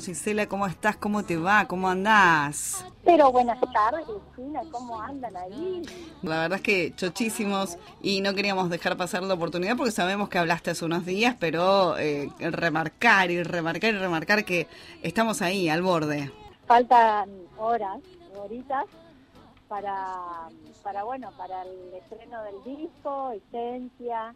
Gisela, ¿cómo estás? ¿Cómo te va? ¿Cómo andás? Pero buenas tardes, Cristina, ¿cómo andan ahí? La verdad es que chochísimos y no queríamos dejar pasar la oportunidad porque sabemos que hablaste hace unos días, pero remarcar que estamos ahí, al borde. Faltan horitas para el estreno del disco, Esencia,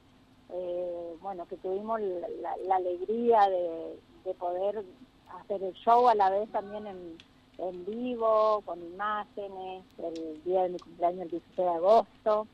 que tuvimos la alegría de poder hacer el show a la vez también en vivo, con imágenes, el día de mi cumpleaños, el 16 de agosto.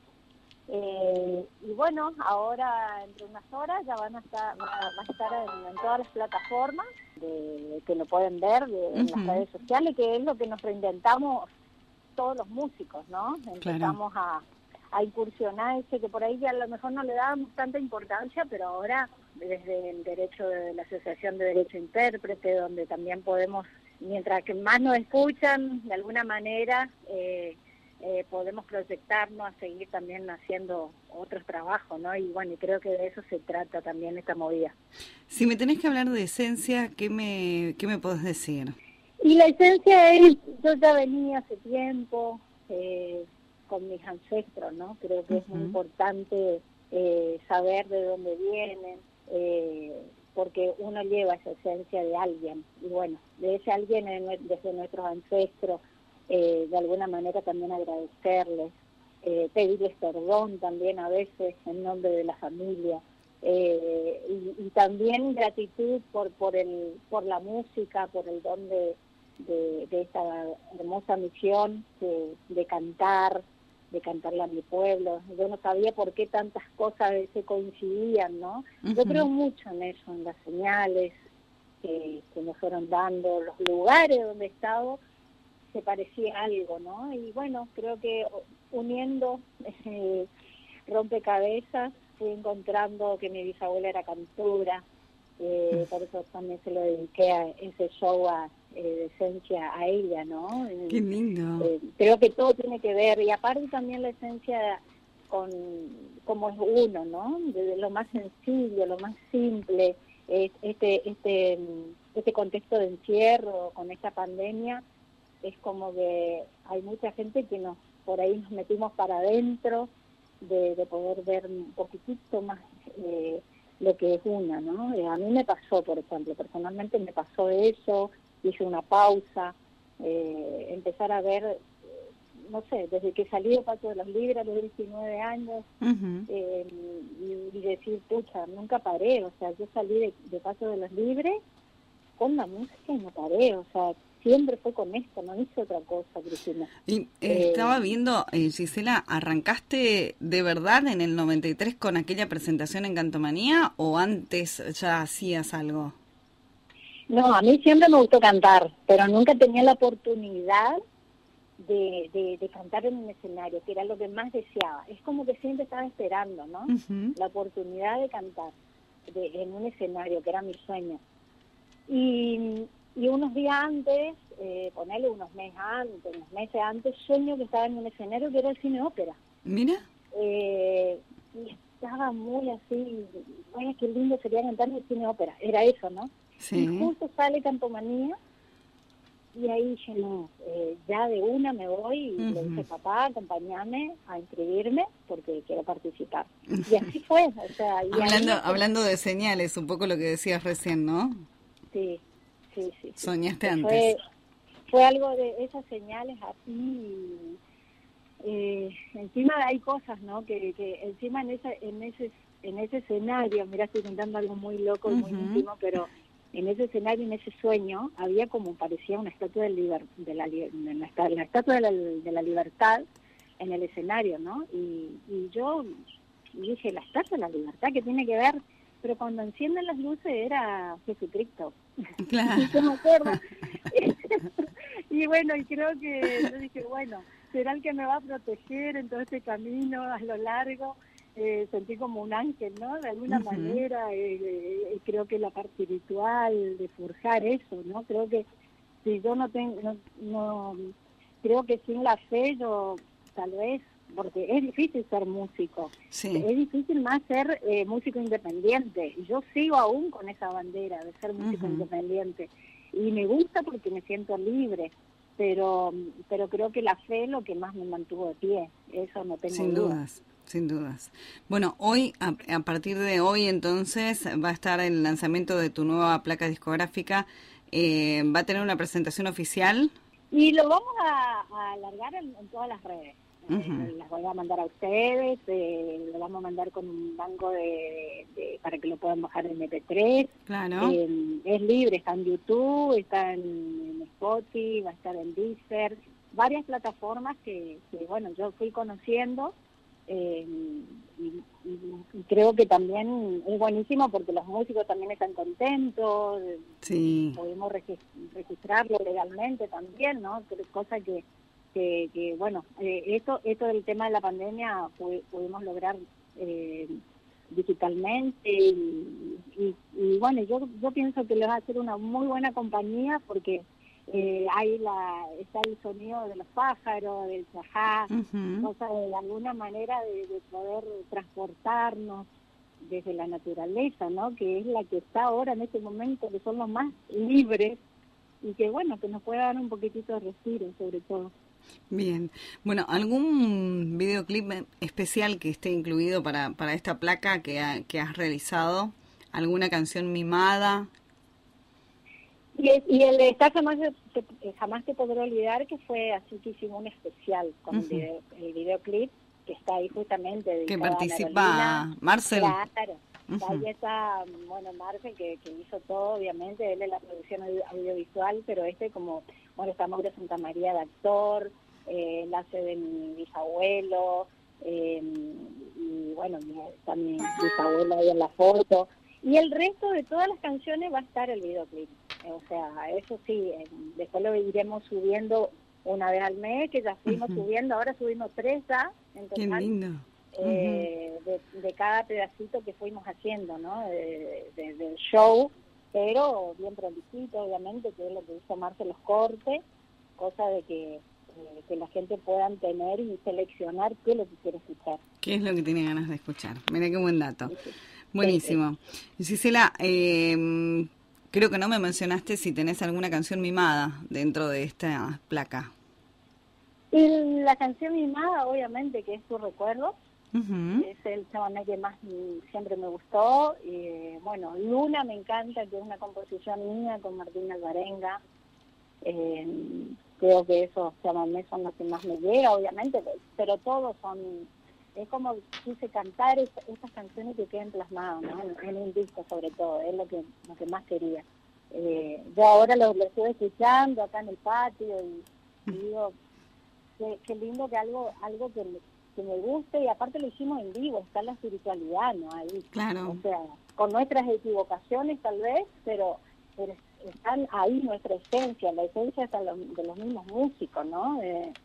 Y bueno, ahora entre unas horas ya va a estar en todas las plataformas que lo pueden ver en las redes sociales, que es lo que nos reinventamos todos los músicos, ¿no? Empezamos a incursionar que por ahí ya a lo mejor no le dábamos tanta importancia, pero ahora desde el derecho de la Asociación de Derecho Intérprete, donde también podemos, mientras que más nos escuchan, de alguna manera podemos proyectarnos a seguir también haciendo otros trabajos, ¿no? Y bueno, y creo que de eso se trata también esta movida. Si me tenés que hablar de Esencia, ¿qué me podés decir? Y la esencia es, yo ya venía hace tiempo con mis ancestros, ¿no? Creo que es muy importante saber de dónde vienen, porque uno lleva esa esencia de alguien, y bueno, de ese alguien desde nuestros ancestros, de alguna manera también agradecerles, pedirles perdón también a veces en nombre de la familia, y también gratitud por la música, por el don de esta hermosa misión de cantarle a mi pueblo. Yo no sabía por qué tantas cosas se coincidían, ¿no? Yo creo mucho en eso, en las señales que nos fueron dando, los lugares donde he estado, se parecía algo, ¿no? Y bueno, creo que uniendo rompecabezas fui encontrando que mi bisabuela era cantora, por eso también se lo dediqué a ese show de Esencia a ella, ¿no? Qué lindo. Creo que todo tiene que ver, y aparte también la esencia con cómo es uno, ¿no? De lo más sencillo, lo más simple, este contexto de encierro con esta pandemia, es como que hay mucha gente que por ahí nos metimos para adentro de poder ver un poquitito más lo que es una, ¿no? A mí me pasó, por ejemplo, personalmente me pasó eso, hice una pausa, empezar a ver, no sé, desde que salí de Paso de los Libres a los 19 años, y decir, pucha, nunca paré, o sea, yo salí de Paso de los Libres con la música y no paré, o sea, siempre fue con esto, no hice otra cosa, Cristina. Y estaba viendo, Gisela, ¿arrancaste de verdad en el 93 con aquella presentación en Cantomanía o antes ya hacías algo? No, a mí siempre me gustó cantar, pero nunca tenía la oportunidad de cantar en un escenario, que era lo que más deseaba. Es como que siempre estaba esperando, ¿no? La oportunidad de cantar en un escenario, que era mi sueño. Y unos días antes, ponerle unos meses antes, sueño que estaba en un escenario que era el Cine Ópera. Mira. Y estaba muy así, ay, qué lindo sería cantar en el Cine Ópera, era eso, ¿no? Sí. Y justo sale Cantomanía, y ahí dije, no, ya de una me voy, y le dije, papá, acompáñame a inscribirme porque quiero participar. Y así fue, o sea... Hablando de señales, un poco lo que decías recién, ¿no? Sí. Soñaste antes. Fue algo de esas señales así. Encima hay cosas, ¿no? Que encima en ese escenario, mira, estoy contando algo muy loco y muy íntimo, pero en ese escenario, en ese sueño, había como parecía una estatua la estatua de la libertad en el escenario, ¿no? Y yo dije, la estatua de la libertad, ¿qué tiene que ver? Pero cuando encienden las luces era Jesucristo. Claro. Yo me acuerdo. Y bueno, y creo que yo dije, bueno, será el que me va a proteger en todo este camino a lo largo. Sentí como un ángel, ¿no? De alguna manera, creo que la parte espiritual de forjar eso, ¿no? Creo que si yo creo que sin la fe yo tal vez, porque es difícil ser músico, sí. Es difícil más ser músico independiente, y yo sigo aún con esa bandera de ser músico independiente, y me gusta porque me siento libre, pero creo que la fe es lo que más me mantuvo de pie, eso no tengo Sin duda. dudas, sin dudas. Bueno, hoy, a partir de hoy entonces, va a estar el lanzamiento de tu nueva placa discográfica. ¿Va a tener una presentación oficial? Y lo vamos a alargar en todas las redes. Uh-huh. Las voy a mandar a ustedes, lo vamos a mandar con un banco para que lo puedan bajar en MP3. Claro. Es libre, está en YouTube, está en Spotify, va a estar en Deezer, varias plataformas que bueno, yo fui conociendo, y creo que también es buenísimo porque los músicos también están contentos, sí. Podemos registrarlo legalmente también, ¿no? Cosa que bueno, esto del tema de la pandemia pudimos lograr digitalmente y bueno, yo pienso que le va a hacer una muy buena compañía porque está el sonido de los pájaros, del chajá, Uh-huh. o sea, de alguna manera de poder transportarnos desde la naturaleza, ¿no? Que es la que está ahora en este momento, que son los más libres y que bueno, que nos pueda dar un poquitito de respiro sobre todo. Bien. Bueno, ¿algún videoclip especial que esté incluido para esta placa que has realizado? ¿Alguna canción mimada? Y el de Está jamás te podré olvidar, que fue así que hicimos un especial con Uh-huh. el videoclip, que está ahí justamente dedicado Que a participa Marcel. Claro, Uh-huh. ahí está, bueno, Marcel, que hizo todo, obviamente, él es la producción audiovisual, pero como, bueno, está Mauro Santamaría de actor, él hace de mi bisabuelo, y bueno, está mi bisabuelo ahí en la foto, y el resto de todas las canciones va a estar el videoclip. O sea, eso sí, después lo iremos subiendo una vez al mes, que ya fuimos Uh-huh. subiendo, ahora subimos 3 ya, en Qué total, lindo. Uh-huh. de cada pedacito que fuimos haciendo, ¿no? Del show, pero bien prolijito, obviamente, que es lo que hizo Marce, los cortes, cosa de que la gente puedan tener y seleccionar qué es lo que quiere escuchar. ¿Qué es lo que tiene ganas de escuchar? Mira qué buen dato. Sí. Buenísimo. Gisela, creo que no me mencionaste si tenés alguna canción mimada dentro de esta placa. Y la canción mimada, obviamente, que es Tu Recuerdo, Uh-huh. es el chamamé que más siempre me gustó. Y bueno, Luna me encanta, que es una composición mía con Martín Alvarenga. Creo que esos chamamés son los que más me llega, obviamente, pero todos son, es como quise cantar estas canciones que queden plasmadas, ¿no? En un disco sobre todo, es lo que más quería. Yo ahora lo estoy escuchando acá en el patio y digo, qué lindo que algo que me guste, y aparte lo hicimos en vivo, está la espiritualidad, ¿no? Ahí. Claro. O sea, con nuestras equivocaciones tal vez, pero están ahí nuestra esencia, la esencia hasta de los mismos músicos, ¿no?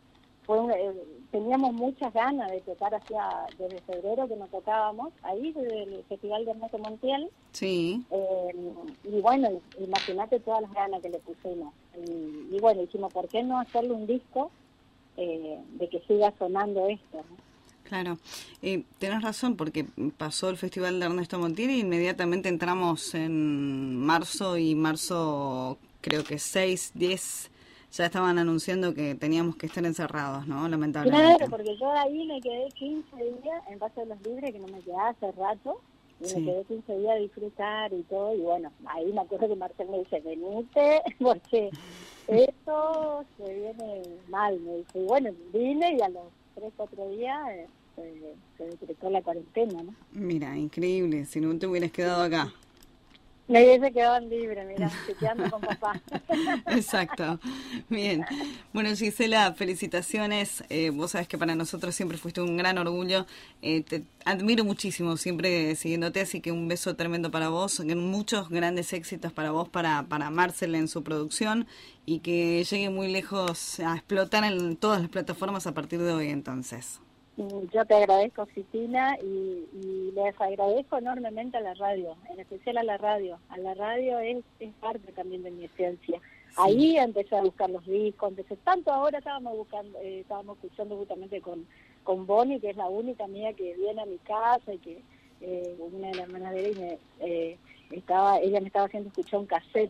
Teníamos muchas ganas de tocar desde febrero que nos tocábamos, ahí desde el Festival de Ernesto Montiel. Sí. Y bueno, imagínate todas las ganas que le pusimos. Y bueno, dijimos, ¿por qué no hacerle un disco de que siga sonando esto, ¿no? Claro, tenés razón, porque pasó el Festival de Ernesto Montiel y inmediatamente entramos en marzo, y marzo creo que 6, 10, ya estaban anunciando que teníamos que estar encerrados, ¿no? Lamentablemente. Claro, porque yo ahí me quedé 15 días en Paso de los Libres, que no me quedaba hace rato, y Sí. me quedé 15 días a disfrutar y todo, y bueno, ahí me acuerdo que Marcel me dice, venite, porque esto se viene mal, me dice, y bueno, vine y a los 3, 4 días se decretó la cuarentena, ¿no? Mira, increíble, si no te hubieras quedado acá. Me hubiese quedado en libre, mira, quedando con papá. Exacto. Bien. Bueno, Gisela, felicitaciones. Vos sabés que para nosotros siempre fuiste un gran orgullo. Te admiro muchísimo, siempre siguiéndote, así que un beso tremendo para vos. Muchos grandes éxitos para vos, para Marcel en su producción, y que llegue muy lejos a explotar en todas las plataformas a partir de hoy, entonces. Yo te agradezco, Cristina, y les agradezco enormemente a la radio, en especial a la radio. A la radio es parte también de mi esencia. Sí. Ahí empecé a buscar los discos, tanto ahora estábamos escuchando justamente con Bonnie, que es la única amiga que viene a mi casa, y que una de las hermanas de ella ella me estaba haciendo escuchar un cassette,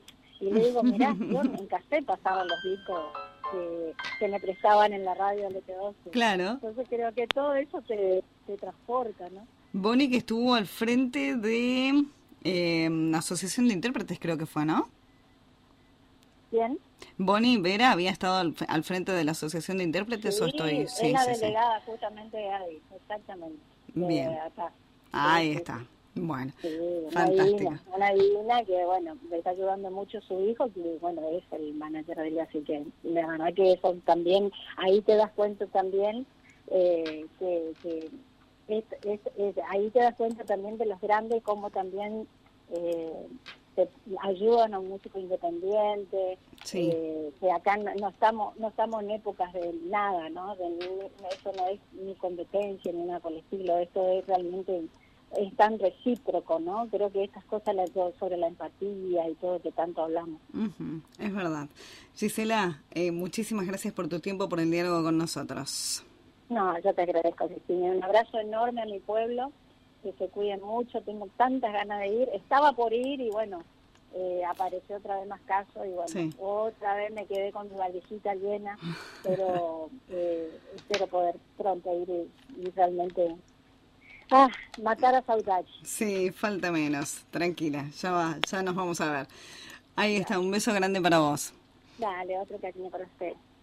Y le digo, mirá, yo en cassette pasaban los discos que me prestaban en la radio LT12. Claro. Entonces creo que todo eso te transporta, ¿no? Bonnie, que estuvo al frente de Asociación de Intérpretes, creo que fue, ¿no? ¿Quién? Bonnie Vera había estado al frente de la Asociación de Intérpretes, Sí, ¿o estoy? Sí, es la sí, delegada justamente de ahí, exactamente. Bien. Acá. Ahí Sí, está. sí. Bueno, Sí, fantástico. una divina que, bueno, le está ayudando mucho su hijo, que, bueno, es el manager de ella, así que la verdad que eso también, ahí te das cuenta también que ahí te das cuenta también de los grandes, como también te ayudan a un músico independiente, Sí. que acá no estamos en épocas de nada, ¿no? Eso no es ni competencia ni nada por el estilo, esto es realmente... es tan recíproco, ¿no? Creo que estas cosas sobre la empatía y todo que tanto hablamos. Es verdad. Gisela, muchísimas gracias por tu tiempo, por el diálogo con nosotros. No, yo te agradezco, Cristina. Un abrazo enorme a mi pueblo, que se cuiden mucho, tengo tantas ganas de ir. Estaba por ir y bueno, apareció otra vez más caso y bueno, Sí. Otra vez me quedé con mi valijita llena, pero espero poder pronto ir y realmente... matar a Saudade. Sí, falta menos. Tranquila, ya nos vamos a ver. Ahí está, un beso grande para vos. Dale, otro cariño para usted.